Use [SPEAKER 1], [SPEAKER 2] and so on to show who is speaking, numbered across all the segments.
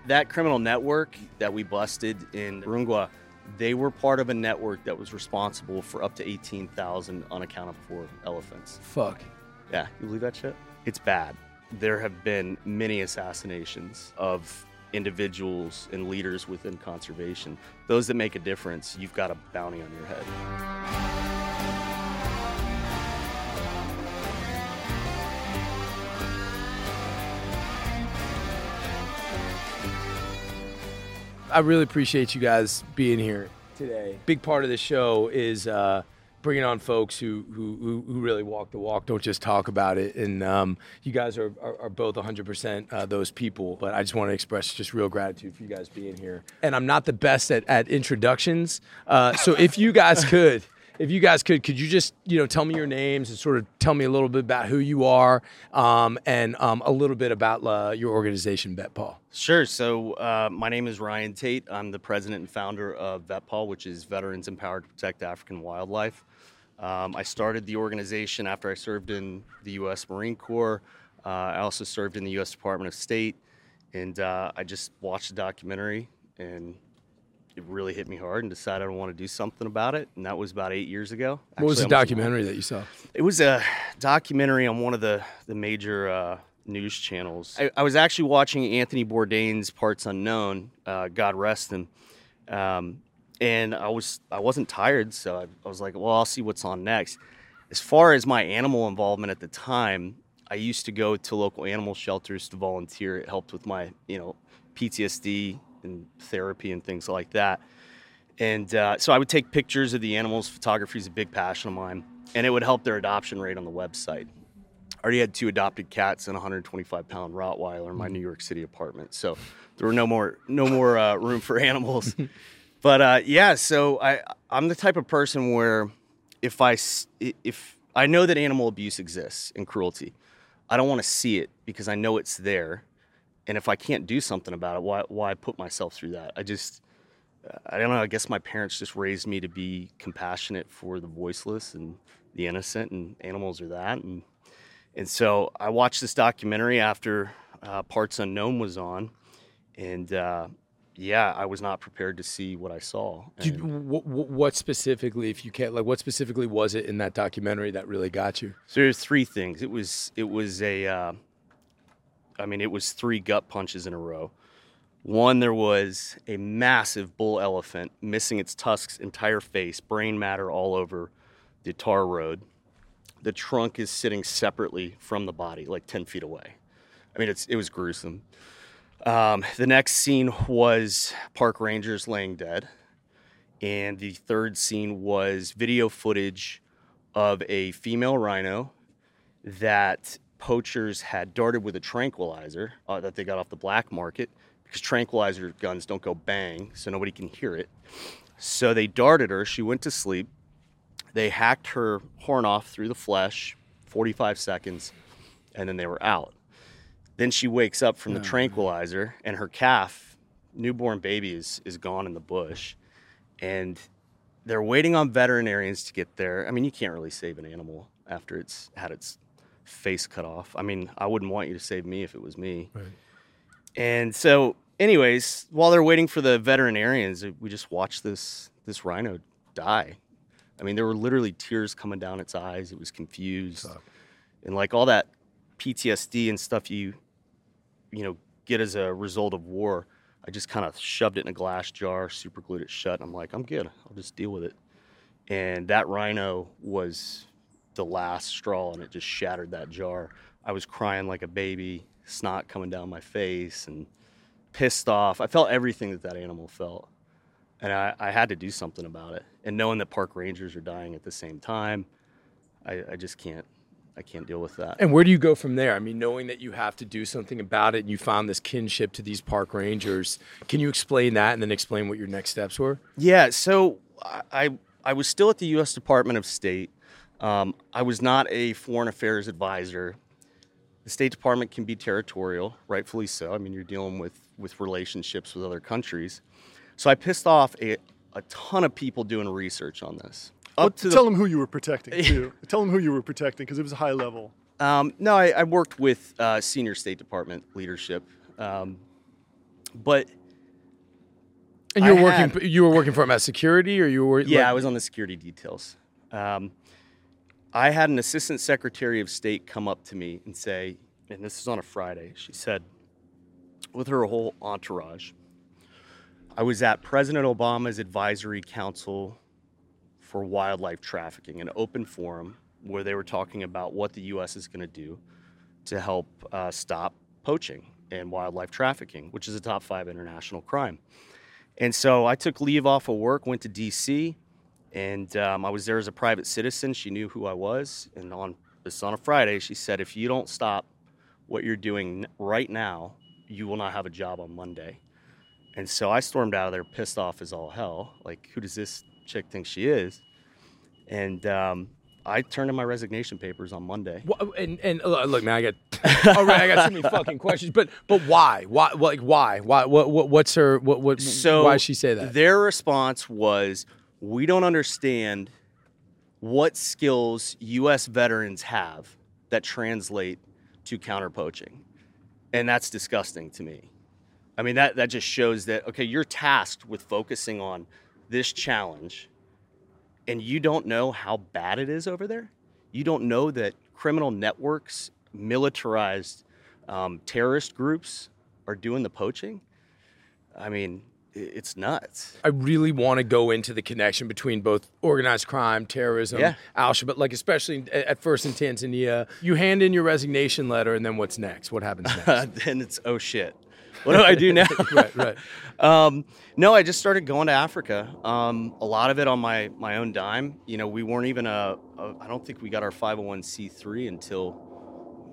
[SPEAKER 1] That criminal network that we busted in Rungwa, they were part of a network that was responsible for up to 18,000 unaccounted for elephants.
[SPEAKER 2] Fuck.
[SPEAKER 1] Yeah, you believe that shit? It's bad. There have been many assassinations of individuals and leaders within conservation. Those that make a difference, you've got a bounty on your head.
[SPEAKER 2] I really appreciate you guys being here today. Big part of the show is bringing on folks who really walk the walk, don't just talk about it. And you guys are both 100% those people. But I just want to express just real gratitude for you guys being here. And I'm not the best at introductions. So if you guys could, could you just, tell me your names and sort of tell me a little bit about who you are and a little bit about your organization, VetPaw?
[SPEAKER 1] Sure. So my name is Ryan Tate. I'm the president and founder of VetPaw, which is Veterans Empowered to Protect African Wildlife. I started the organization after I served in the U.S. Marine Corps. I also served in the U.S. Department of State. And I just watched the documentary, and it really hit me hard and decided I want to do something about it. And that was about 8 years ago.
[SPEAKER 2] What was the documentary that you saw?
[SPEAKER 1] It was a documentary on one of the major news channels. I was actually watching Anthony Bourdain's Parts Unknown, God rest him. And I wasn't tired, so I was like, well, I'll see what's on next. As far as my animal involvement at the time, I used to go to local animal shelters to volunteer. It helped with my, PTSD and therapy and things like that. And so I would take pictures of the animals. Photography is a big passion of mine, and it would help their adoption rate on the website. I already had 2 adopted cats and a 125-pound Rottweiler in my New York City apartment, so there were no more room for animals. But so I'm the type of person where if I know that animal abuse exists and cruelty, I don't want to see it because I know it's there. And if I can't do something about it, why put myself through that? I don't know, I guess my parents just raised me to be compassionate for the voiceless and the innocent, and animals are that. And so I watched this documentary after Parts Unknown was on, and I was not prepared to see what I saw.
[SPEAKER 2] What specifically, if you can't, what specifically was it in that documentary that really got you?
[SPEAKER 1] So there's 3 things. It was 3 gut punches in a row. One, there was a massive bull elephant missing its tusks, entire face, brain matter all over the tar road. The trunk is sitting separately from the body, like 10 feet away. I mean, it was gruesome. The next scene was park rangers laying dead. And the third scene was video footage of a female rhino that poachers had darted with a tranquilizer that they got off the black market, because tranquilizer guns don't go bang, so nobody can hear it. So they darted her. She went to sleep. They hacked her horn off through the flesh, 45 seconds, and then they were out. Then she wakes up from the tranquilizer, and her calf, newborn baby, is gone in the bush. And they're waiting on veterinarians to get there. I mean, you can't really save an animal after it's had its face cut off. I mean, I wouldn't want you to save me if it was me. Right. And so, anyways, while they're waiting for the veterinarians, we just watched this rhino die. I mean, there were literally tears coming down its eyes. It was confused. And like all that PTSD and stuff you get as a result of war, I just kind of shoved it in a glass jar, super glued it shut. I'm like, I'm good. I'll just deal with it. And that rhino was the last straw, and it just shattered that jar. I was crying like a baby, snot coming down my face, and pissed off. I felt everything that animal felt. And I had to do something about it. And knowing that park rangers are dying at the same time, I just can't. I can't deal with that.
[SPEAKER 2] And where do you go from there? I mean, knowing that you have to do something about it, and you found this kinship to these park rangers, can you explain that and then explain what your next steps were?
[SPEAKER 1] Yeah, so I was still at the U.S. Department of State. I was not a foreign affairs advisor. The State Department can be territorial, rightfully so. I mean, you're dealing with relationships with other countries. So I pissed off a ton of people doing research on this.
[SPEAKER 3] Tell them who you were protecting, too. Tell them who you were protecting, because it was a high level.
[SPEAKER 1] No, I worked with senior State Department leadership. But
[SPEAKER 2] And you were working for him as security, or you were?
[SPEAKER 1] Yeah, I was on the security details. I had an assistant secretary of state come up to me and say, and this is on a Friday, she said, with her whole entourage, I was at President Obama's Advisory Council for Wildlife Trafficking, an open forum where they were talking about what the U.S. is going to do to help stop poaching and wildlife trafficking, which is a top 5 international crime. And so I took leave off of work, went to D.C., and I was there as a private citizen. She knew who I was. And on a Friday, she said, if you don't stop what you're doing right now, you will not have a job on Monday. And so I stormed out of there pissed off as all hell. Like, who does this chick think she is? And I turned in my resignation papers on Monday.
[SPEAKER 2] And look, man, I got so many fucking questions. But why? Why? Like, why? Why? What's her? What?
[SPEAKER 1] So
[SPEAKER 2] why does she say that?
[SPEAKER 1] Their response was, we don't understand what skills U.S. veterans have that translate to counter poaching, and that's disgusting to me. I mean, that just shows that, okay, you're tasked with focusing on this challenge, and you don't know how bad it is over there? You don't know that criminal networks, militarized terrorist groups are doing the poaching? I mean, it's nuts.
[SPEAKER 2] I really want to go into the connection between both organized crime, terrorism, Al-Shabaab, like especially at first in Tanzania. You hand in your resignation letter, and then what's next? What happens next?
[SPEAKER 1] Then it's, oh shit. What do I do now?
[SPEAKER 2] Right.
[SPEAKER 1] No, I just started going to Africa. A lot of it on my own dime. You know, we weren't even I don't think we got our 501c3 until,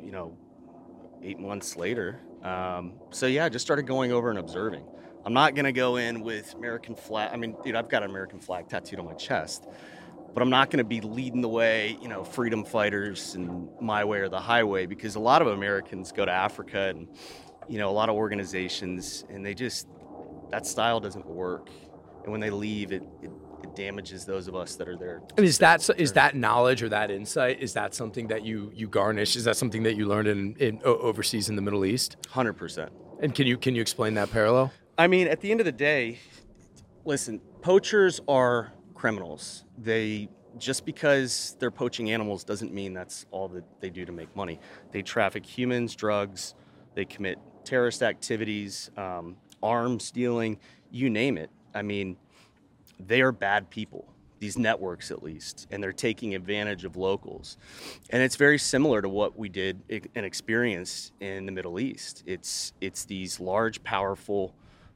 [SPEAKER 1] 8 months later. So yeah, I just started going over and observing. I'm not going to go in with American flag. I mean, dude, I've got an American flag tattooed on my chest, but I'm not going to be leading the way, freedom fighters and my way or the highway, because a lot of Americans go to Africa and, a lot of organizations, and that style doesn't work. And when they leave, it damages those of us that are there.
[SPEAKER 2] And is that knowledge or that insight, is that something that you garnish? Is that something that you learned in overseas in the Middle East?
[SPEAKER 1] 100%.
[SPEAKER 2] And can you explain that parallel?
[SPEAKER 1] I mean, at the end of the day, listen, poachers are criminals. Just because they're poaching animals doesn't mean that's all that they do to make money. They traffic humans, drugs, they commit terrorist activities, arms dealing, you name it. I mean, they are bad people, these networks at least, and they're taking advantage of locals. And it's very similar to what we did and experienced in the Middle East. It's these large, powerful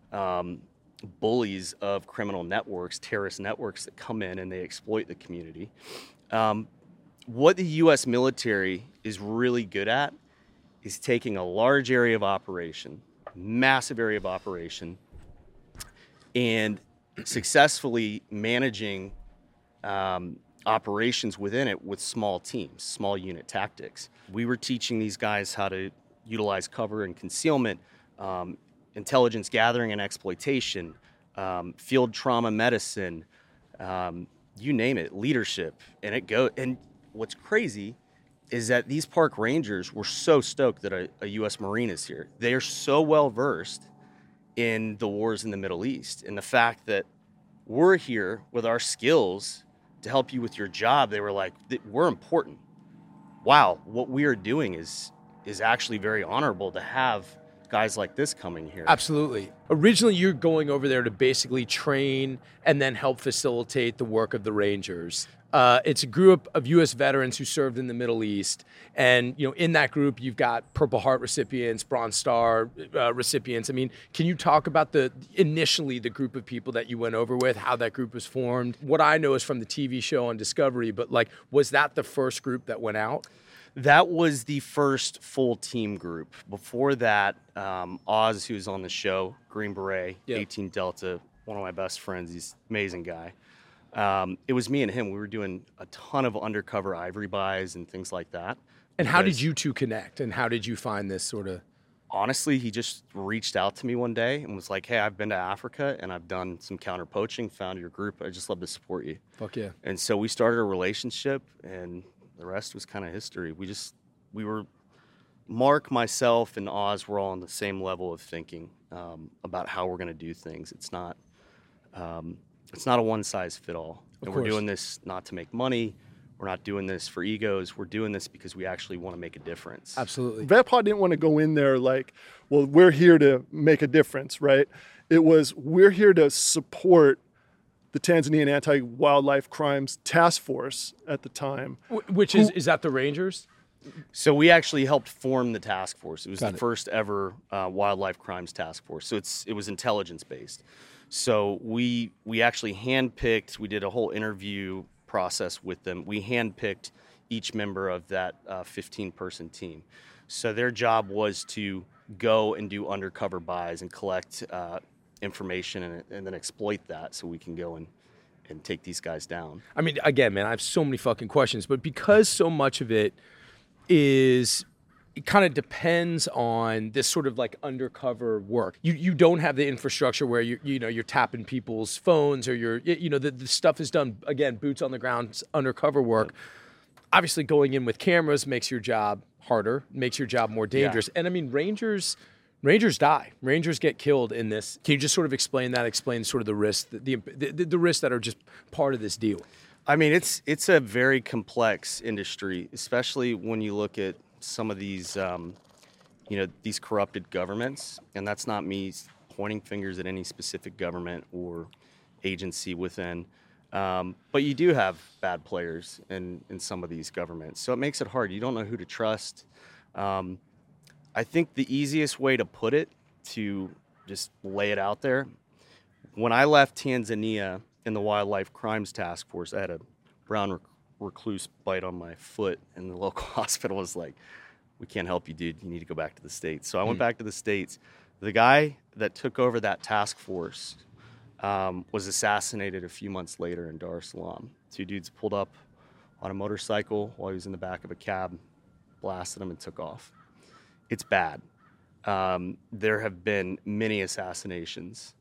[SPEAKER 1] bullies of criminal networks, terrorist networks that come in and they exploit the community. What the U.S. military is really good at is taking a large area of operation, massive area of operation, and successfully managing operations within it with small teams, small unit tactics. We were teaching these guys how to utilize cover and concealment, intelligence gathering and exploitation, field trauma medicine, you name it, leadership. And what's crazy is that these park rangers were so stoked that a U.S. Marine is here. They are so well versed in the wars in the Middle East, and the fact that we're here with our skills to help you with your job. They were like, we're important. Wow, what we are doing is actually very honorable to have guys like this coming here.
[SPEAKER 2] Absolutely. Originally, you're going over there to basically train and then help facilitate the work of the Rangers. It's a group of U.S. veterans who served in the Middle East. And, in that group, you've got Purple Heart recipients, Bronze Star recipients. I mean, can you talk about initially the group of people that you went over with, how that group was formed? What I know is from the TV show on Discovery, but was that the first group that went out?
[SPEAKER 1] That was the first full team group. Before that, Oz, who's on the show, Green Beret, 18 Delta, one of my best friends, he's an amazing guy. It was me and him. We were doing a ton of undercover ivory buys and things like that.
[SPEAKER 2] And how did you two connect? And how did you find this sort of?
[SPEAKER 1] Honestly, he just reached out to me one day and was like, hey, I've been to Africa and I've done some counter poaching, found your group. I'd just love to support you.
[SPEAKER 2] Fuck yeah.
[SPEAKER 1] And so we started a relationship, and the rest was kind of history. We were Mark, myself, and Oz were all on the same level of thinking about how we're going to do things. It's not a one-size-fit-all. And we're doing this not to make money. We're not doing this for egos. We're doing this because we actually want to make a difference.
[SPEAKER 2] Absolutely.
[SPEAKER 3] VetPod didn't want to go in there like, well, we're here to make a difference, right? It was, we're here to support the Tanzanian Anti-Wildlife Crimes Task Force at the time.
[SPEAKER 2] Which is that the Rangers?
[SPEAKER 1] So we actually helped form the task force. It was
[SPEAKER 2] Got
[SPEAKER 1] the
[SPEAKER 2] it.
[SPEAKER 1] first ever wildlife crimes task force. So it was intelligence based. So we actually handpicked. We did a whole interview process with them. We handpicked each member of that 15-person team. So their job was to go and do undercover buys and collect information and then exploit that so we can go and take these guys down.
[SPEAKER 2] I mean, again, man, I have so many fucking questions, but because so much of it kind of depends on this sort of like undercover work. You don't have the infrastructure where you're tapping people's phones, or the stuff is done, again, boots on the ground undercover work. Obviously going in with cameras makes your job harder, makes your job more dangerous. And I mean, Rangers die. Rangers get killed in this. Can you just sort of explain sort of the risks, the risks that are just part of this deal?
[SPEAKER 1] I mean, it's a very complex industry, especially when you look at some of these, these corrupted governments. And that's not me pointing fingers at any specific government or agency within. But you do have bad players in some of these governments. So it makes it hard. You don't know who to trust. I think the easiest way to put it, to just lay it out there, when I left Tanzania in the Wildlife Crimes Task Force, I had a brown recluse bite on my foot, and the local hospital was like, we can't help you, dude. You need to go back to the States. So I went back to the States. The guy that took over that task force was assassinated a few months later in Dar es Salaam. Two dudes pulled up on a motorcycle while he was in the back of a cab, blasted him, and took off. It's bad. There have been many assassinations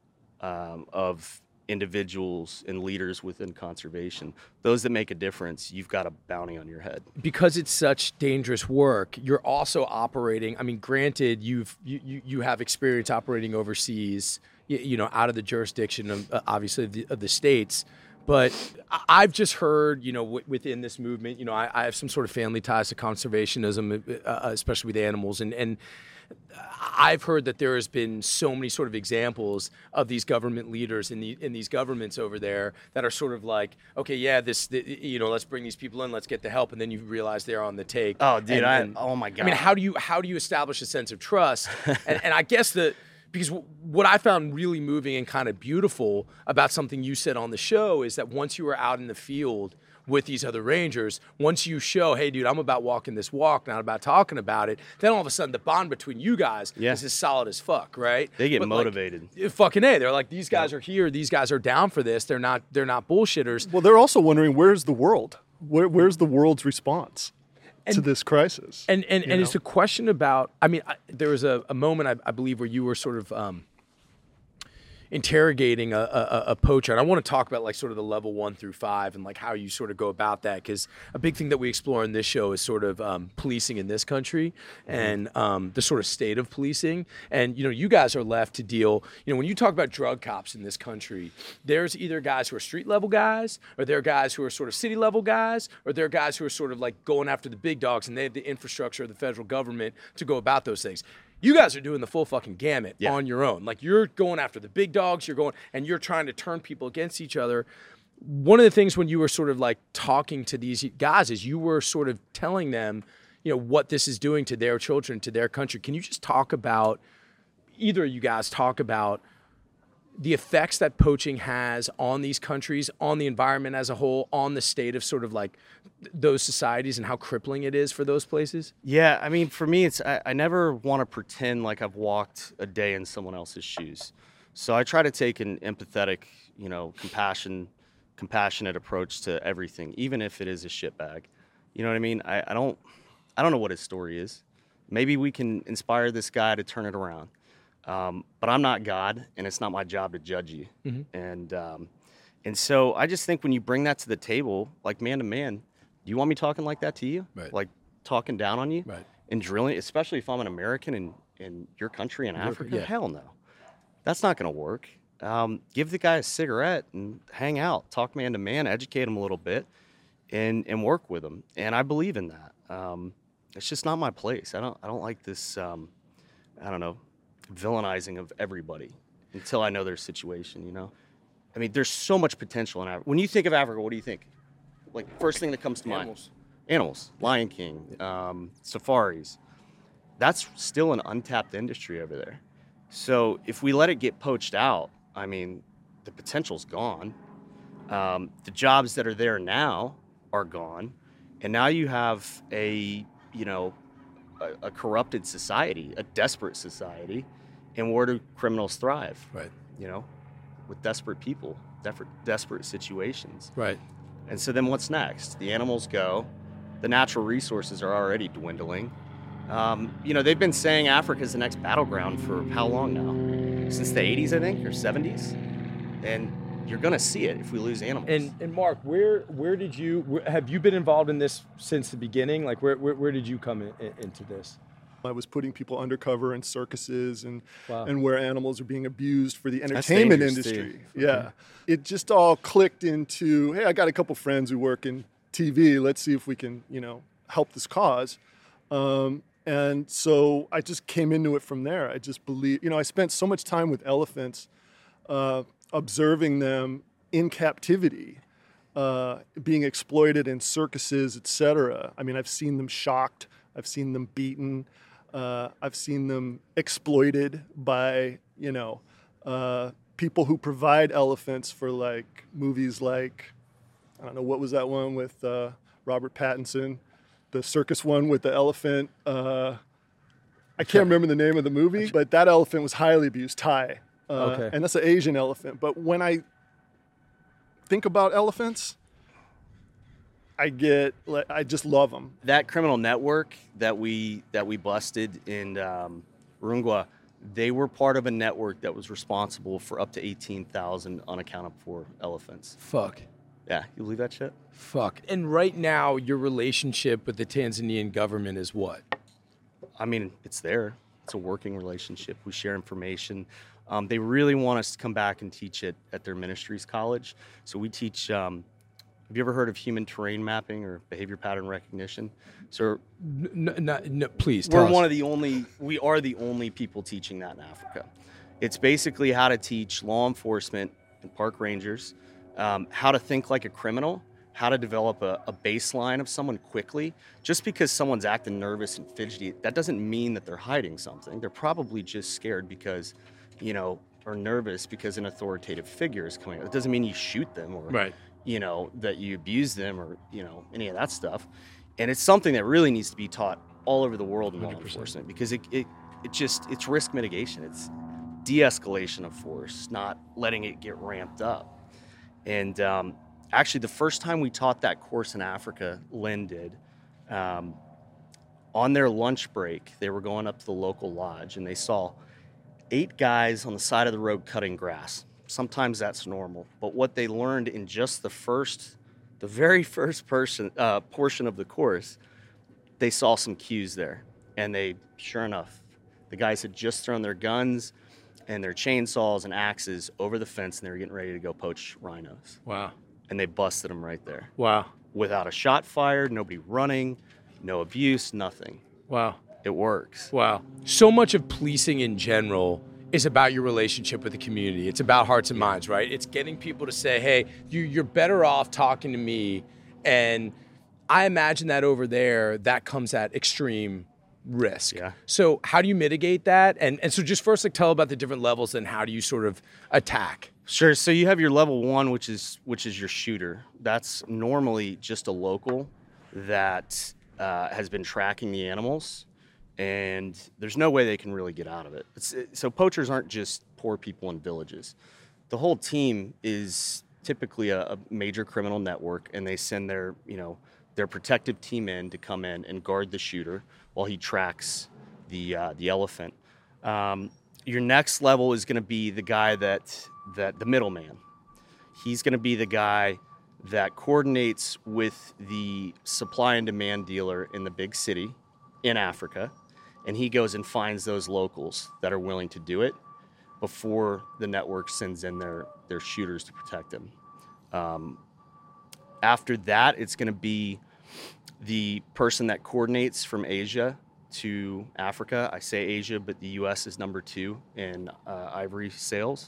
[SPEAKER 1] of individuals and leaders within conservation. Those that make a difference, you've got a bounty on your head.
[SPEAKER 2] Because it's such dangerous work, you're also operating. I mean, granted, you have experience operating overseas, out of the jurisdiction of obviously of the states. But I've just heard, within this movement, I have some sort of family ties to conservationism, especially with animals, and I've heard that there has been so many sort of examples of these government leaders in these governments over there that are sort of like, okay, yeah, let's bring these people in, let's get the help, and then you realize they're on the take.
[SPEAKER 1] Oh, dude, oh my God.
[SPEAKER 2] I mean, how do you establish a sense of trust? and I guess because what I found really moving and kind of beautiful about something you said on the show is that once you were out in the field with these other Rangers, once you show, hey, dude, I'm about walking this walk, not about talking about it, then all of a sudden the bond between you guys is as solid as fuck, right?
[SPEAKER 1] They get motivated.
[SPEAKER 2] Fucking A. They're like, these guys are here. These guys are down for this. They're not bullshitters.
[SPEAKER 3] Well, they're also wondering, where's the world? Where's the world's response to this crisis?
[SPEAKER 2] And it's a question about, I mean, there was a moment, I believe, where you were sort of interrogating a poacher. And I want to talk about like sort of the level 1 through 5 and like how you sort of go about that. Because a big thing that we explore in this show is sort of policing in this country and the sort of state of policing. And, you guys are left to deal, when you talk about drug cops in this country, there's either guys who are street level guys, or there are guys who are sort of city level guys, or there are guys who are sort of like going after the big dogs, and they have the infrastructure of the federal government to go about those things. You guys are doing the full fucking gamut on your own. Like, you're going after the big dogs, and you're trying to turn people against each other. One of the things when you were sort of like talking to these guys is you were sort of telling them, what this is doing to their children, to their country. Can you just talk about, either of you guys talk about the effects that poaching has on these countries, on the environment as a whole, on the state of sort of like those societies, and how crippling it is for those places?
[SPEAKER 1] Yeah, I mean, for me, I never want to pretend like I've walked a day in someone else's shoes. So I try to take an empathetic, compassionate approach to everything, even if it is a shitbag. You know what I mean? I don't know what his story is. Maybe we can inspire this guy to turn it around. But I'm not God, and it's not my job to judge you. Mm-hmm. And so I just think when you bring that to the table, like man to man, do you want me talking like that to you?
[SPEAKER 2] Right.
[SPEAKER 1] Like talking down on you?
[SPEAKER 2] Right.
[SPEAKER 1] and drilling, especially if I'm an American in your country in Africa?
[SPEAKER 2] yeah.
[SPEAKER 1] Hell no. That's not going to work. Give the guy a cigarette and hang out, talk man to man, educate him a little bit, and work with him. And I believe in that. It's just not my place. I don't like this, villainizing of everybody until I know their situation, you know? I mean, there's so much potential in Africa. When you think of Africa, what do you think? Like, first thing that comes to mind? Animals. Lion King, safaris. That's still an untapped industry over there. So if we let it get poached out, I mean, the potential's gone. The jobs that are there now are gone. And now you have a corrupted society, a desperate society. And where do criminals thrive?
[SPEAKER 2] Right.
[SPEAKER 1] You know, with desperate people, desperate situations.
[SPEAKER 2] Right.
[SPEAKER 1] And so then what's next? The animals go. The natural resources are already dwindling. They've been saying Africa's the next battleground for how long now? Since the 80s, I think, or 70s. And you're going to see it if we lose animals.
[SPEAKER 2] And Mark, where have you been involved in this since the beginning? Like, where did you come into this?
[SPEAKER 3] I was putting people undercover in circuses and
[SPEAKER 2] Wow.
[SPEAKER 3] and where animals are being abused for the entertainment
[SPEAKER 1] dangerous,
[SPEAKER 3] industry.
[SPEAKER 1] too.
[SPEAKER 3] Yeah. It just all clicked into, hey, I got a couple friends who work in TV. Let's see if we can, help this cause. And so I just came into it from there. I just believe, I spent so much time with elephants, observing them in captivity, being exploited in circuses, etc. I mean, I've seen them shocked. I've seen them beaten. I've seen them exploited by, people who provide elephants for like movies like, I don't know, what was that one with Robert Pattinson? The circus one with the elephant. I can't remember the name of the movie, but that elephant was highly abused, Thai.
[SPEAKER 2] Okay.
[SPEAKER 3] And that's an Asian elephant. But when I think about elephants, I just love them.
[SPEAKER 1] That criminal network that we busted in Rungwa, they were part of a network that was responsible for up to 18,000 unaccounted for elephants.
[SPEAKER 2] Fuck.
[SPEAKER 1] Yeah, you believe that shit?
[SPEAKER 2] Fuck. And right now, your relationship with the Tanzanian government is what?
[SPEAKER 1] I mean, it's there. It's a working relationship. We share information. They really want us to come back and teach it at their ministries college. So we teach, have you ever heard of human terrain mapping or behavior pattern recognition? So
[SPEAKER 2] No, please,
[SPEAKER 1] we are
[SPEAKER 2] tell us.
[SPEAKER 1] the only people teaching that in Africa. It's basically how to teach law enforcement and park rangers how to think like a criminal, how to develop a baseline of someone quickly. Just because someone's acting nervous and fidgety, that doesn't mean that they're hiding something. They're probably just scared because, or nervous because an authoritative figure is coming. It doesn't mean you shoot them or,
[SPEAKER 2] Right.
[SPEAKER 1] That you abuse them or, any of that stuff. And it's something that really needs to be taught all over the world in law
[SPEAKER 2] 100%.
[SPEAKER 1] enforcement because it's risk mitigation. It's de-escalation of force, not letting it get ramped up. And actually, the first time we taught that course in Africa, Lynn did, on their lunch break, they were going up to the local lodge and they saw 8 guys on the side of the road cutting grass. Sometimes that's normal. But what they learned in just the very first portion of the course, they saw some cues there. And sure enough, the guys had just thrown their guns and their chainsaws and axes over the fence and they were getting ready to go poach rhinos.
[SPEAKER 2] Wow.
[SPEAKER 1] And they busted them right there.
[SPEAKER 2] Wow.
[SPEAKER 1] Without a shot fired, nobody running, no abuse, nothing.
[SPEAKER 2] Wow.
[SPEAKER 1] It works.
[SPEAKER 2] Wow. So much of policing in general is about your relationship with the community. It's about hearts and minds, right? It's getting people to say, hey, you're better off talking to me. And I imagine that over there, that comes at extreme risk.
[SPEAKER 1] Yeah.
[SPEAKER 2] So how do you mitigate that? And so just first, tell about the different levels and how do you sort of attack?
[SPEAKER 1] Sure. So you have your level 1, which is your shooter. That's normally just a local that has been tracking the animals, and there's no way they can really get out of it. So poachers aren't just poor people in villages. The whole team is typically a major criminal network, and they send their protective team in to come in and guard the shooter while he tracks the elephant. Your next level is going to be the guy that the middleman. He's going to be the guy that coordinates with the supply and demand dealer in the big city in Africa, and he goes and finds those locals that are willing to do it before the network sends in their shooters to protect them. After that, it's going to be the person that coordinates from Asia to Africa. I say Asia, but the U.S. is number 2 in ivory sales.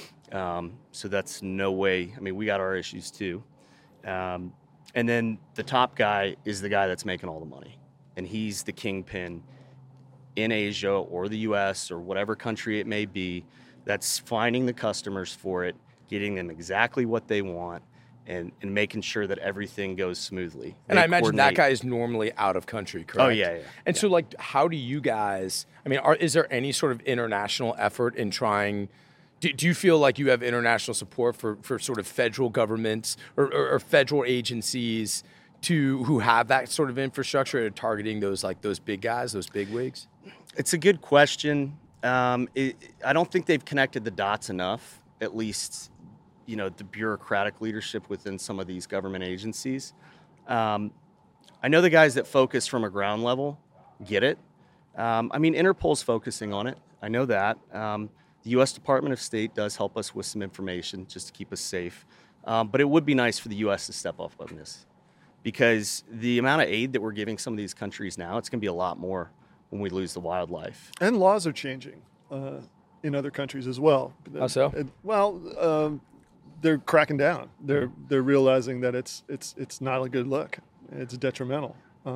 [SPEAKER 1] So that's no way. I mean, we got our issues too. And then the top guy is the guy that's making all the money. And he's the kingpin in Asia or the U.S. or whatever country it may be that's finding the customers for it, getting them exactly what they want, and making sure that everything goes smoothly.
[SPEAKER 2] And I imagine that guy is normally out of country, correct?
[SPEAKER 1] Oh, yeah.
[SPEAKER 2] And so, like, how do you guys, I mean, is there any sort of international effort in trying, do you feel like you have international support for sort of federal governments or federal agencies who have that sort of infrastructure and targeting those big guys, those big wigs?
[SPEAKER 1] It's a good question. I don't think they've connected the dots enough, at least, the bureaucratic leadership within some of these government agencies. I know the guys that focus from a ground level get it. I mean, Interpol's focusing on it. I know that. The U.S. Department of State does help us with some information just to keep us safe. But it would be nice for the U.S. to step up on this, because the amount of aid that we're giving some of these countries now, it's going to be a lot more when we lose the wildlife.
[SPEAKER 3] And laws are changing in other countries as well.
[SPEAKER 2] How so?
[SPEAKER 3] They're cracking down. They're realizing that it's not a good look. It's detrimental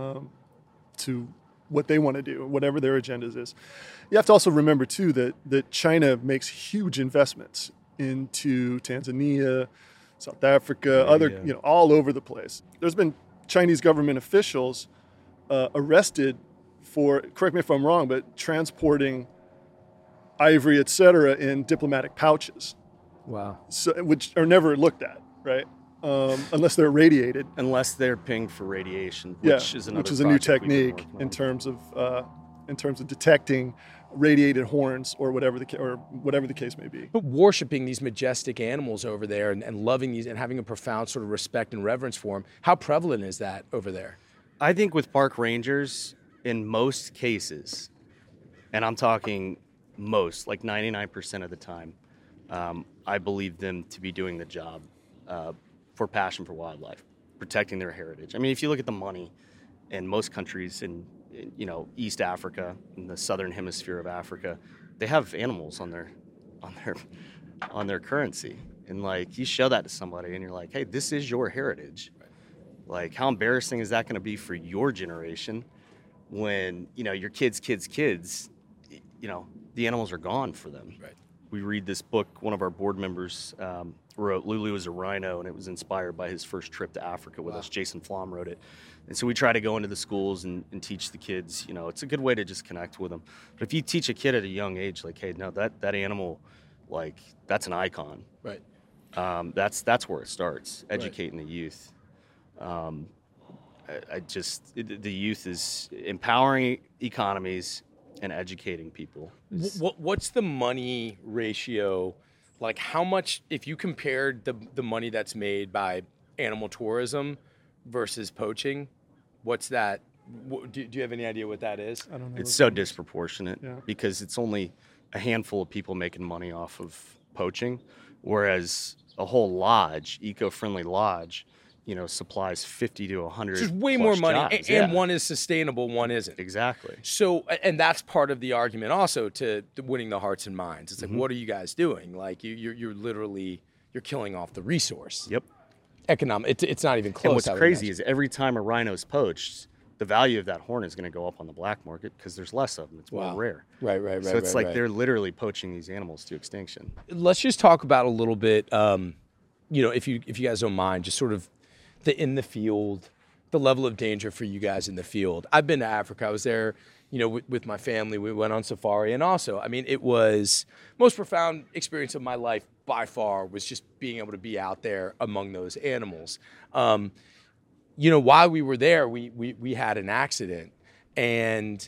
[SPEAKER 3] to what they want to do, whatever their agendas is. You have to also remember too that China makes huge investments into Tanzania, South Africa, all over the place. There's been Chinese government officials arrested for, correct me if I'm wrong, but transporting ivory, et cetera, in diplomatic pouches.
[SPEAKER 2] Wow.
[SPEAKER 3] So, which are never looked at, right? Unless they're irradiated.
[SPEAKER 1] Unless they're pinged for radiation, which is a
[SPEAKER 3] new technique in terms of detecting radiated horns or whatever the case may be.
[SPEAKER 2] But worshiping these majestic animals over there and loving these and having a profound sort of respect and reverence for them, how prevalent is that over there?
[SPEAKER 1] I think with park rangers, in most cases, and I'm talking most, like 99% of the time, I believe them to be doing the job for passion for wildlife, protecting their heritage. I mean, if you look at the money in most countries in East Africa, in the southern hemisphere of Africa, they have animals on their currency. And like, you show that to somebody and you're like, hey, this is your heritage. Like, how embarrassing is that going to be for your generation when, your kids, the animals are gone for them.
[SPEAKER 2] Right.
[SPEAKER 1] We read this book, one of our board members wrote, Lulu was a rhino, and it was inspired by his first trip to Africa with us. Jason Flom wrote it. And so we try to go into the schools and teach the kids, it's a good way to just connect with them. But if you teach a kid at a young age, like, hey, no, that animal, like, that's an icon.
[SPEAKER 2] Right.
[SPEAKER 1] That's where it starts, educating the youth. The youth is empowering economies and educating people.
[SPEAKER 2] What's the money ratio? Like, how much, if you compared the money that's made by animal tourism versus poaching, what's that? Do you have any idea what that is?
[SPEAKER 3] I don't know.
[SPEAKER 1] It's so disproportionate
[SPEAKER 3] because
[SPEAKER 1] it's only a handful of people making money off of poaching, whereas a whole lodge, eco-friendly lodge, supplies 50 to 100.
[SPEAKER 2] There's way more money,
[SPEAKER 1] jobs.
[SPEAKER 2] and one is sustainable, one isn't.
[SPEAKER 1] Exactly.
[SPEAKER 2] So, and that's part of the argument also to winning the hearts and minds. It's like, what are you guys doing? Like, you're literally, you're killing off the resource.
[SPEAKER 1] Yep.
[SPEAKER 2] Economic. It's not even close.
[SPEAKER 1] And what's crazy is every time a rhino's poached, the value of that horn is going to go up on the black market because there's less of them. It's more rare.
[SPEAKER 2] Right.
[SPEAKER 1] So it's they're literally poaching these animals to extinction.
[SPEAKER 2] Let's just talk about a little bit, if you guys don't mind, just sort of in the field, the level of danger for you guys in the field. I've been to Africa. I was there, with my family. We went on safari. And also, I mean, it was most profound experience of my life by far was just being able to be out there among those animals. While we were there, we had an accident. And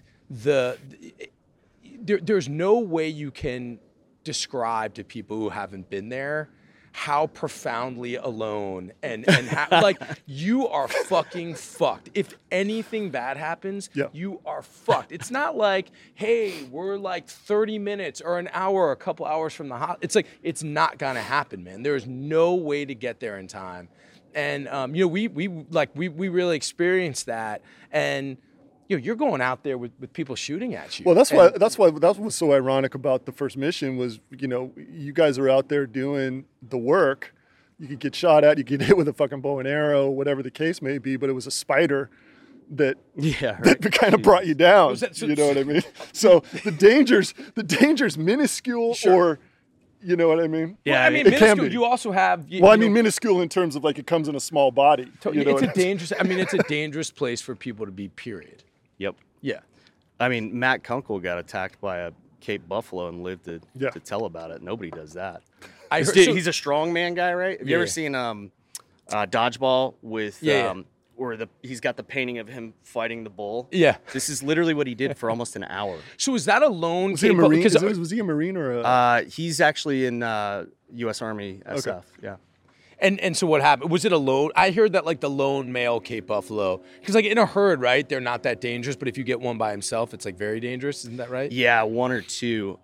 [SPEAKER 2] there's no way you can describe to people who haven't been there how profoundly alone and how, like, you are fucking fucked. If anything bad happens,
[SPEAKER 3] Yeah.
[SPEAKER 2] you are fucked. It's not like, hey, we're like 30 minutes or an hour or a couple hours from the hospital. It's like, it's not gonna happen, man. There's no way to get there in time. And we really experienced that. And you're going out there with people shooting at you.
[SPEAKER 3] Well, that's why that was so ironic about the first mission was, you guys are out there doing the work. You could get shot at, you get hit with a fucking bow and arrow, whatever the case may be, but it was a spider that kind of brought you down. You know what I mean? So the danger's minuscule,
[SPEAKER 2] Sure.
[SPEAKER 3] Or you know what I mean?
[SPEAKER 2] Yeah, well, I mean,
[SPEAKER 3] it can
[SPEAKER 2] minuscule.
[SPEAKER 3] be.
[SPEAKER 2] You also have.
[SPEAKER 3] Minuscule in terms of like it comes in a small body.
[SPEAKER 2] It's a dangerous. I mean, it's a dangerous place for people to be. Period.
[SPEAKER 1] Yep.
[SPEAKER 2] Yeah.
[SPEAKER 1] I mean, Matt Kunkel got attacked by a Cape buffalo and lived to tell about it. Nobody does that. He's a strongman guy, right? Have you ever seen Dodgeball with where he's got the painting of him fighting the bull?
[SPEAKER 2] Yeah.
[SPEAKER 1] This is literally what he did for almost an hour.
[SPEAKER 2] So is that a lone?
[SPEAKER 3] Was he a Marine? Was he a Marine or a?
[SPEAKER 1] He's actually in U.S. Army SF.
[SPEAKER 3] Okay.
[SPEAKER 1] Yeah.
[SPEAKER 2] And so what happened? Was it a lone? I heard that like the lone male Cape buffalo, because like in a herd, right? They're not that dangerous, but if you get one by himself, it's like very dangerous. Isn't that right?
[SPEAKER 1] Yeah, one or two.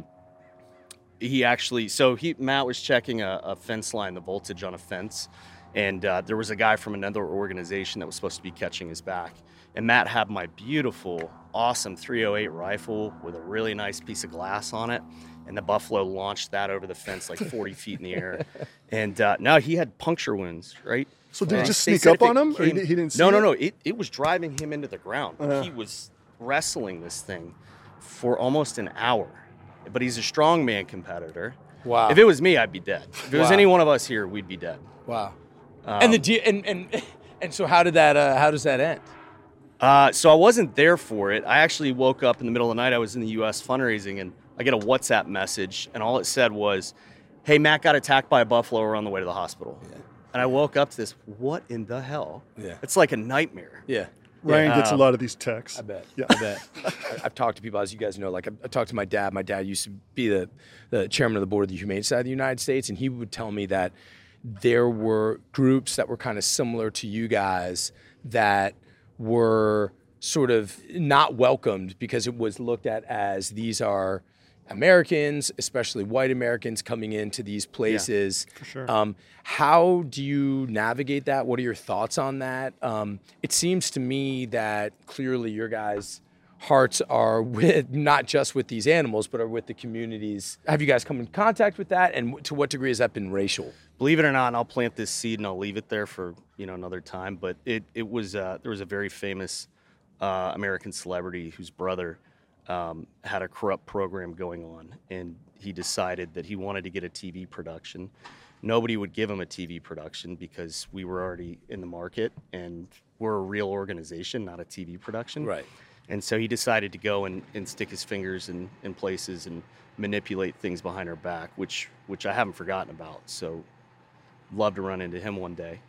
[SPEAKER 1] Matt was checking a fence line, the voltage on a fence, and there was a guy from another organization that was supposed to be catching his back. And Matt had my beautiful, awesome 308 rifle with a really nice piece of glass on it. And the buffalo launched that over the fence like 40 feet in the air. And now he had puncture wounds, right?
[SPEAKER 3] So did he just sneak up on him? Or he didn't see
[SPEAKER 1] No. It was driving him into the ground. He was wrestling this thing for almost an hour. But he's a strongman competitor.
[SPEAKER 2] Wow.
[SPEAKER 1] If it was me, I'd be dead. If it was any one of us here, we'd be dead.
[SPEAKER 2] Wow. And so how does that end?
[SPEAKER 1] So I wasn't there for it. I actually woke up in the middle of the night. I was in the U.S. fundraising, and I get a WhatsApp message, and all it said was, "Hey, Matt got attacked by a buffalo. We're on the way to the hospital." Yeah. And I woke up to this. What in the hell?
[SPEAKER 2] Yeah.
[SPEAKER 1] It's like a nightmare.
[SPEAKER 2] Yeah.
[SPEAKER 3] Ryan gets a lot of these texts.
[SPEAKER 2] I bet.
[SPEAKER 3] Yeah.
[SPEAKER 2] I bet. I've talked to people, as you guys know, like I talked to my dad. My dad used to be the chairman of the board of the Humane Society of the United States, and he would tell me that there were groups that were kind of similar to you guys that were sort of not welcomed because it was looked at as these are Americans, especially white Americans, coming into these places.
[SPEAKER 3] Yeah, for sure.
[SPEAKER 2] How do you navigate that? What are your thoughts on that? It seems to me that clearly your guys' hearts are with not just with these animals, but are with the communities. Have you guys come in contact with that? And to what degree has that been racial?
[SPEAKER 1] Believe it or not, and I'll plant this seed and I'll leave it there for another time. But it was there was a very famous American celebrity whose brother had a corrupt program going on, and he decided that he wanted to get a TV production. Nobody would give him a TV production because we were already in the market, and we're a real organization, not a TV production.
[SPEAKER 2] Right.
[SPEAKER 1] And so he decided to go and stick his fingers in places and manipulate things behind our back, which I haven't forgotten about. So love to run into him one day.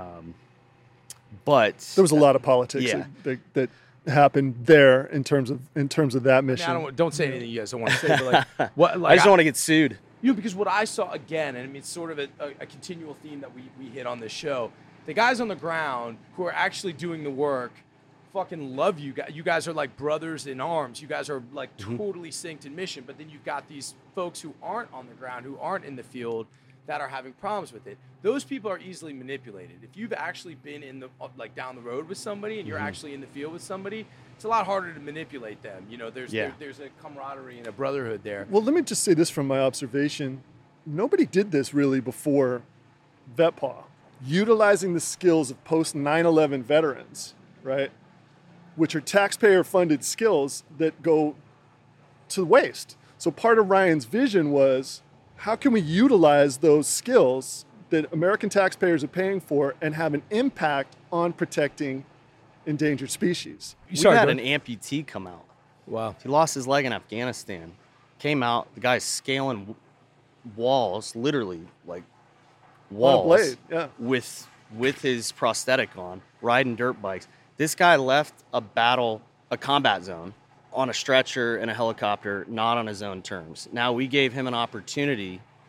[SPEAKER 1] But
[SPEAKER 3] there was a lot of politics that happened there in terms of that mission.
[SPEAKER 2] I mean, don't say anything you guys don't want to say, but
[SPEAKER 1] I just don't want to get sued.
[SPEAKER 2] Because what I saw again, and I mean, it's sort of a continual theme that we hit on this show. The guys on the ground who are actually doing the work fucking love you guys. You guys are like brothers in arms. You guys are like totally synced in mission. But then you've got these folks who aren't on the ground, who aren't in the field, that are having problems with it. Those people are easily manipulated. If you've actually been in the down the road with somebody and you're actually in the field with somebody, it's a lot harder to manipulate them. There's a camaraderie and a brotherhood there.
[SPEAKER 3] Well, let me just say this from my observation. Nobody did this really before VetPaw. Utilizing the skills of post 9/11 veterans, right? Which are taxpayer-funded skills that go to waste. So part of Ryan's vision was, how can we utilize those skills that American taxpayers are paying for and have an impact on protecting endangered species?
[SPEAKER 1] We had an amputee come out.
[SPEAKER 2] Wow.
[SPEAKER 1] He lost his leg in Afghanistan. Came out, the guy's scaling walls, literally like walls,
[SPEAKER 3] on a blade, yeah.
[SPEAKER 1] with his prosthetic on, riding dirt bikes. This guy left a combat zone on a stretcher in a helicopter, not on his own terms. Now we gave him an opportunity.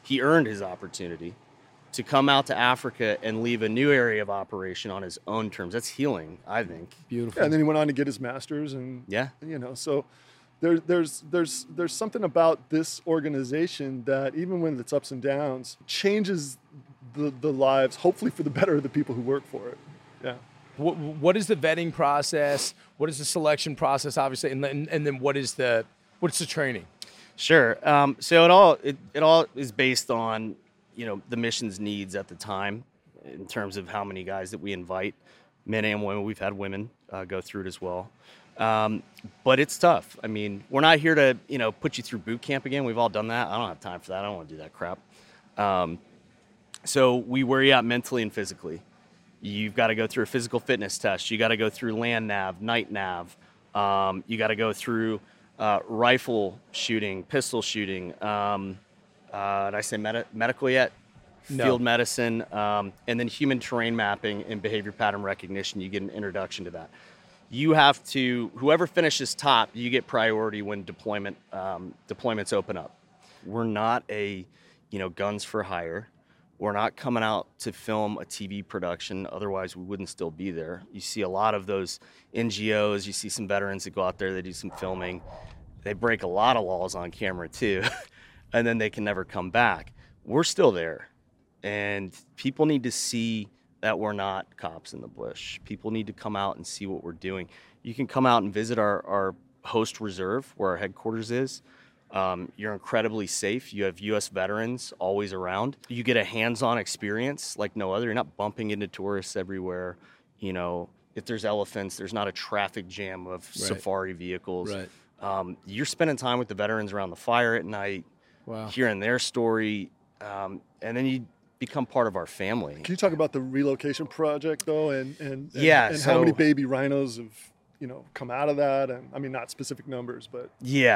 [SPEAKER 1] he earned his opportunity to come out to Africa and leave a new area of operation on his own terms. That's healing, I think.
[SPEAKER 2] Beautiful.
[SPEAKER 3] Yeah, and then he went on to get his master's, and
[SPEAKER 1] Yeah.
[SPEAKER 3] So there's something about this organization that, even when it's ups and downs, changes the lives, hopefully for the better, of the people who work for it. Yeah.
[SPEAKER 2] What is the vetting process? What is the selection process, obviously, and then what's the training?
[SPEAKER 1] Sure. So it all is based on, the mission's needs at the time, in terms of how many guys that we invite, men and women. We've had women go through it as well. But it's tough. I mean, we're not here to, put you through boot camp again. We've all done that. I don't have time for that. I don't want to do that crap. So we wear you out mentally and physically. You've got to go through a physical fitness test. You got to go through land nav, night nav. You got to go through rifle shooting, pistol shooting. Did I say medical yet?
[SPEAKER 2] No.
[SPEAKER 1] Field medicine, and then human terrain mapping and behavior pattern recognition. You get an introduction to that. You have to, whoever finishes top, you get priority when deployments open up. We're not a, guns for hire. We're not coming out to film a TV production. Otherwise, we wouldn't still be there. You see a lot of those NGOs. You see some veterans that go out there, they do some filming. They break a lot of laws on camera too, and then they can never come back. We're still there. And people need to see that we're not cops in the bush. People need to come out and see what we're doing. You can come out and visit our host reserve, where our headquarters is. You're incredibly safe. You have U.S. veterans always around. You get a hands-on experience like no other. You're not bumping into tourists everywhere. If there's elephants, there's not a traffic jam of safari vehicles.
[SPEAKER 2] Right.
[SPEAKER 1] You're spending time with the veterans around the fire at night, hearing their story, and then you become part of our family.
[SPEAKER 3] Can you talk about the relocation project, though, and
[SPEAKER 1] so,
[SPEAKER 3] how many baby rhinos have come out of that? And I mean, not specific numbers, but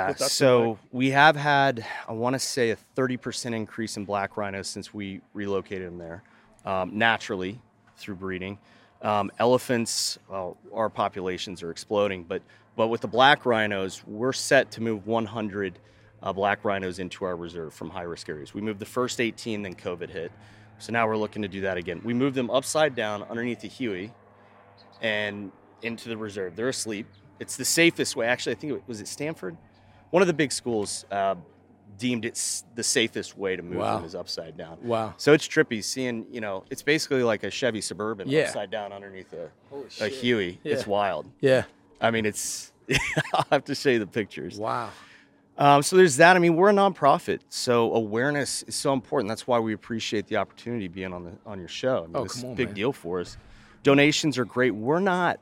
[SPEAKER 1] so we have had, I want to say, a 30% increase in black rhinos since we relocated them there, naturally through breeding. Elephants, our populations are exploding, but with the black rhinos, we're set to move 100 black rhinos into our reserve from high-risk areas. We moved the first 18, then COVID hit. So now we're looking to do that again. We moved them upside down underneath the Huey and into the reserve. They're asleep. It's the safest way. Actually, I think it was at Stanford. One of the big schools deemed it's the safest way to move them is upside down.
[SPEAKER 2] Wow.
[SPEAKER 1] So it's trippy seeing, it's basically like a Chevy Suburban upside down underneath a Huey. Yeah. It's wild.
[SPEAKER 2] Yeah.
[SPEAKER 1] I mean, I'll have to show you the pictures.
[SPEAKER 2] Wow.
[SPEAKER 1] So there's that. I mean, we're a nonprofit, so awareness is so important. That's why we appreciate the opportunity being on your show. I mean, it's a big deal for us. Donations are great. We're not.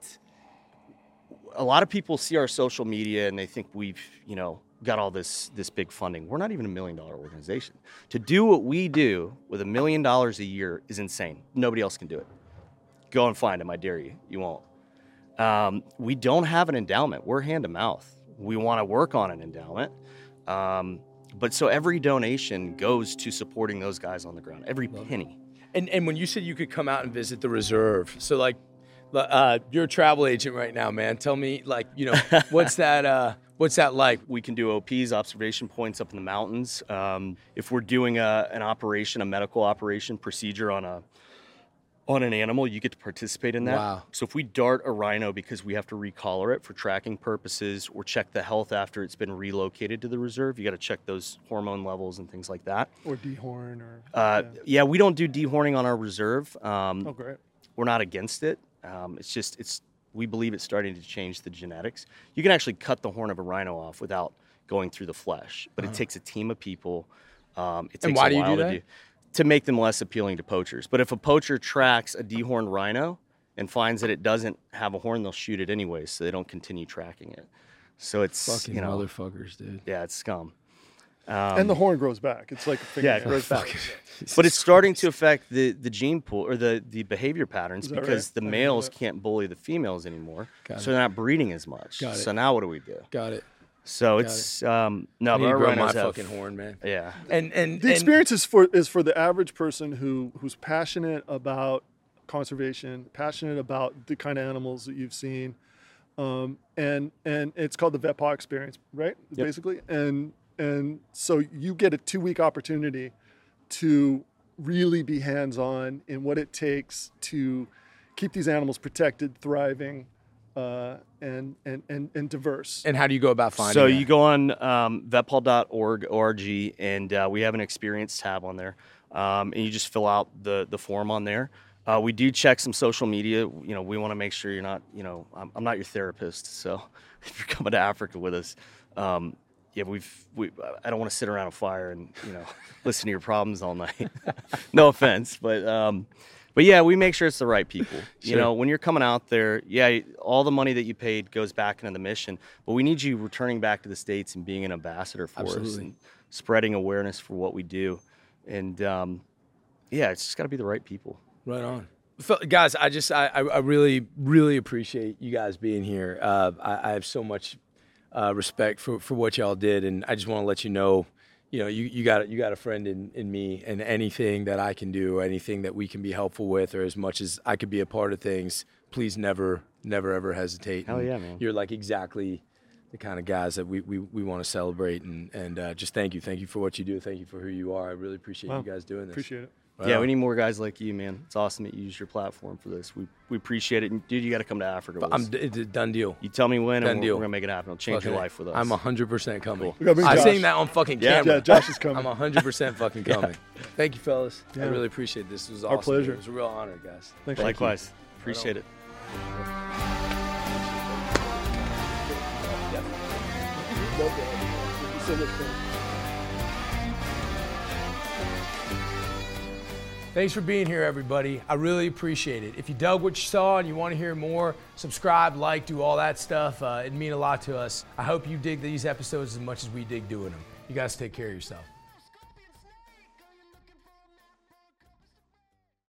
[SPEAKER 1] A lot of people see our social media and they think we've, got all this big funding. We're not even $1 million organization. To do what we do with $1 million a year is insane. Nobody else can do it. Go and find them. I dare you. You won't. We don't have an endowment. We're hand to mouth. We want to work on an endowment. But so every donation goes to supporting those guys on the ground, every penny.
[SPEAKER 2] And when you said you could come out and visit the reserve, so like, you're a travel agent right now, man. Tell me, what's that like?
[SPEAKER 1] We can do OPs, observation points up in the mountains. If we're doing an operation, a medical operation procedure on an animal, you get to participate in that.
[SPEAKER 2] Wow.
[SPEAKER 1] So if we dart a rhino because we have to recollar it for tracking purposes or check the health after it's been relocated to the reserve, you got to check those hormone levels and things like that.
[SPEAKER 3] Or dehorn or...
[SPEAKER 1] we don't do dehorning on our reserve.
[SPEAKER 3] Great.
[SPEAKER 1] We're not against it. We believe it's starting to change the genetics. You can actually cut the horn of a rhino off without going through the flesh, but it takes a team of people. It takes
[SPEAKER 2] and why
[SPEAKER 1] a
[SPEAKER 2] do you
[SPEAKER 1] while
[SPEAKER 2] do that?
[SPEAKER 1] To make them less appealing to poachers. But if a poacher tracks a dehorned rhino and finds that it doesn't have a horn, they'll shoot it anyway, so they don't continue tracking it. So it's
[SPEAKER 2] fucking motherfuckers, dude.
[SPEAKER 1] Yeah, it's scum.
[SPEAKER 3] And the horn grows back. It's like a finger.
[SPEAKER 1] Yeah, it grows back. But it's starting to affect the gene pool or the behavior patterns because the males can't bully the females anymore. So they're not breeding as much.
[SPEAKER 2] Got it.
[SPEAKER 1] So now what do we do?
[SPEAKER 2] Got it.
[SPEAKER 1] So it's no, but
[SPEAKER 2] I
[SPEAKER 1] our
[SPEAKER 2] grow my
[SPEAKER 1] rhinos have
[SPEAKER 2] fucking horn, man.
[SPEAKER 1] Yeah.
[SPEAKER 2] And
[SPEAKER 3] the experience is for the average person who's passionate about conservation, passionate about the kind of animals that you've seen, and it's called the Vet Paw experience, right?
[SPEAKER 1] Yep.
[SPEAKER 3] Basically, and so you get a 2-week opportunity to really be hands-on in what it takes to keep these animals protected, thriving, and diverse.
[SPEAKER 2] And how do you go about finding
[SPEAKER 1] So
[SPEAKER 2] that?
[SPEAKER 1] you go on vetpaul.org, and we have an experience tab on there, and you just fill out the form on there. We do check some social media. You know, we want to make sure you're not, you know, I'm not your therapist, so if you're coming to Africa with us, yeah, I don't want to sit around a fire and, you know, listen to your problems all night. No offense, but yeah, we make sure it's the right people. You know, when you're coming out there, yeah, all the money that you paid goes back into the mission, but we need you returning back to the States and being an ambassador for us and spreading awareness for what we do. And yeah, it's just got to be the right people.
[SPEAKER 2] Right on. Guys, I really, really appreciate you guys being here. I have so much respect for what y'all did, and I just want to let you know, you got a friend in me, and anything that I can do, anything that we can be helpful with, or as much as I could be a part of things, please never ever hesitate.
[SPEAKER 1] Hell yeah, man.
[SPEAKER 2] You're like exactly the kind of guys that we want to celebrate, and just thank you for what you do, thank you for who you are. I really appreciate you guys doing this.
[SPEAKER 3] Appreciate it.
[SPEAKER 1] Yeah, we need more guys like you, man. It's awesome that you use your platform for this. We appreciate it. And dude, you got to come to Africa with us.
[SPEAKER 2] It's a done deal.
[SPEAKER 1] You tell me when,
[SPEAKER 2] Done
[SPEAKER 1] and we're
[SPEAKER 2] deal.
[SPEAKER 1] going to make it happen. It'll change your life with us.
[SPEAKER 2] I'm 100% coming.
[SPEAKER 3] We gotta bring
[SPEAKER 2] I'm
[SPEAKER 3] Josh.
[SPEAKER 2] saying that on fucking camera.
[SPEAKER 3] Yeah, Josh is coming.
[SPEAKER 2] I'm 100% fucking coming. Thank you, fellas. I
[SPEAKER 3] Yeah.
[SPEAKER 2] really appreciate this. This was
[SPEAKER 3] Our
[SPEAKER 2] awesome.
[SPEAKER 3] pleasure.
[SPEAKER 2] It was a real honor, guys.
[SPEAKER 3] Thanks.
[SPEAKER 1] Likewise. Appreciate it.
[SPEAKER 2] Thanks for being here, everybody. I really appreciate it. If you dug what you saw and you want to hear more, subscribe, like, do all that stuff. It'd mean a lot to us. I hope you dig these episodes as much as we dig doing them. You guys take care of yourself.